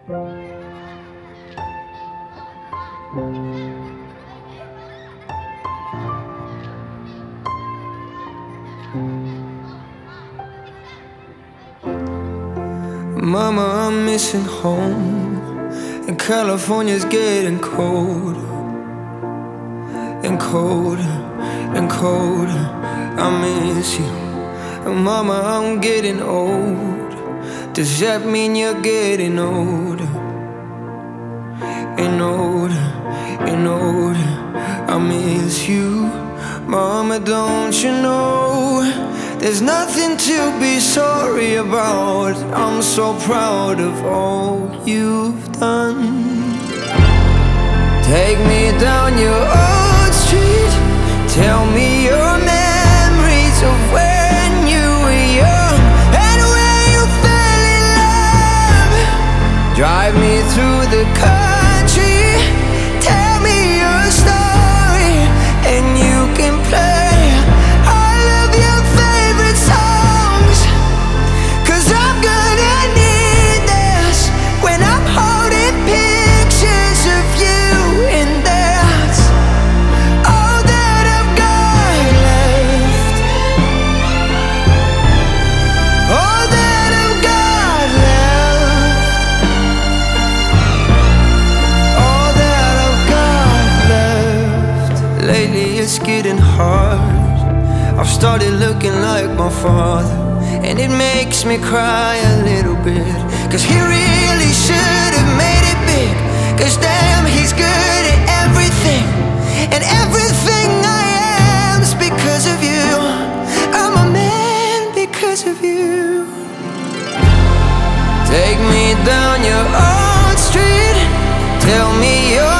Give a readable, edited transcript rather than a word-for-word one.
Mama, I'm missing home, and California's getting colder and colder and colder. I miss you, and Mama, I'm getting old. Does that mean you're getting older and older and older? I miss you, Mama, don't you know there's nothing to be sorry about? I'm so proud of all you've done. Take me down your old street, tell me your memories of when you were young and when you fell in love. Drive me through the country, tell me your story, and you can play all of your favorite songs. 'Cause I'm gonna need this when I'm holding pictures of you, and that's all that I've got left. All that I've got left. All that I've got left. Lately it's getting hard. I've started looking like my father, and it makes me cry a little bit. 'Cause he really should have made it big. 'Cause damn, he's good at everything, and everything I am's because of you. I'm a man because of you. Take me down your old street, tell me your